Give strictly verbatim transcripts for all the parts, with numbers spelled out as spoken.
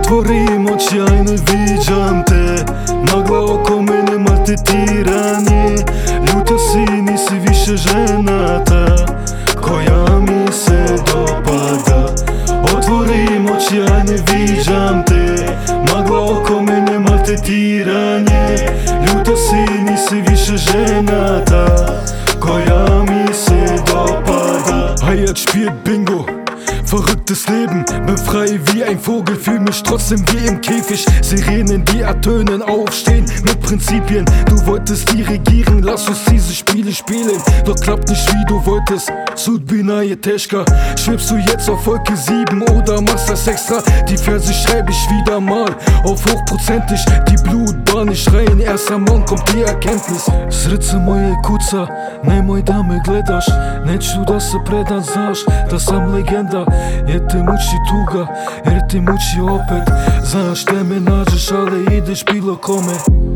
Otvorim oči, aj ne viđam te. Magla oko mene, maltretiranje. Ljuta si, nisi više žena ta koja mi se dopada. Otvorim oči, aj ne viđam te. Magla oko mene, maltretiranje. Ljuta si, nisi više žena ta koja mi se dopada. Hey, jetzt spielt Bingo, verrücktes Leben, bin frei wie ein Vogel, fühl mich trotzdem wie im Käfig. Sirenen, die ertönen, aufstehen mit Prinzipien. Du wolltest dirigieren, lass uns diese Spiele spielen. Doch klappt nicht wie du wolltest, Sudbina Jeteshka. Schwebst du jetzt auf Wolke sieben oder machst das extra? Die Verse schreib ich wieder mal auf hochprozentig. Die Blutbahn, ich rein, erst am Morgen kommt die Erkenntnis. Srce moje kuca, nemoj da me gledaš. Neću da se predam, znaš da sam legenda. Jer te muči tuga, jer te muči opet. Znaš da me nađeš, ali ideš bilo kome.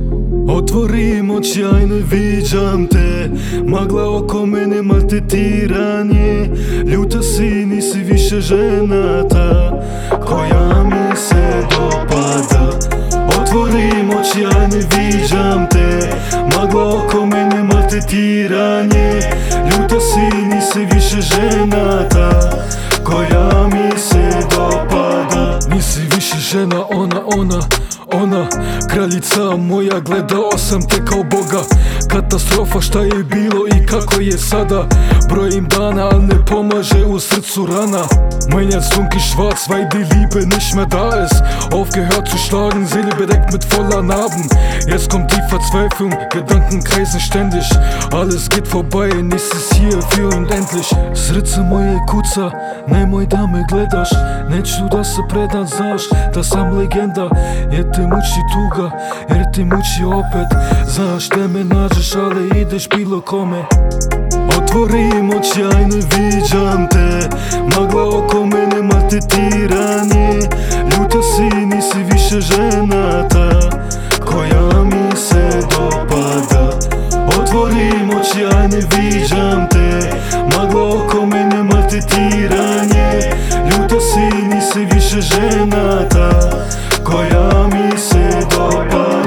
Otvorim oči, aj ne viđam te. Magla oko mene, maltretiranje. Ljuta si, nisi više žena ta koja mi se dopada. Otvorim oči, aj ne viđam te. Magla oko mene, maltretiranje. Ljuta si, nisi više žena ta koja mi se dopada. Nisi više žena, ona, ona, ona kraljica moja, gledao sam te kao Boga. Katastrofa šta je bilo i kako je sada. Brojim dana, al ne pomaže, u srcu rana. Mein Herz dunkel schwarz, weil die Liebe nicht mehr da ist. Aufgehört zu schlagen, Seele bedeckt mit voller Narben. Jetzt kommt die Verzweiflung, Gedanken kreisen ständig. Alles geht vorbei, nichts ist hier für unendlich. Srce moje kuca, nemoj da me gledaš. Neću da se predam, znaš da sam legenda. Jer te muči tuga, jer te muči opet. Znaš da me nađeš, ali ideš bilo kome. Otvorim oči, aj ne viđam te. Magla oko mene, maltretiranje. Ljuta si, nisi više žena ta koja mi se dopada. Otvorim oči, aj ne viđam te. Magla oko mene, maltretiranje. Ljuta si, nisi više žena ta koja mi se dopada.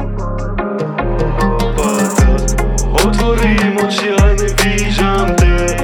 Otvorim oči, aj ne viđam te.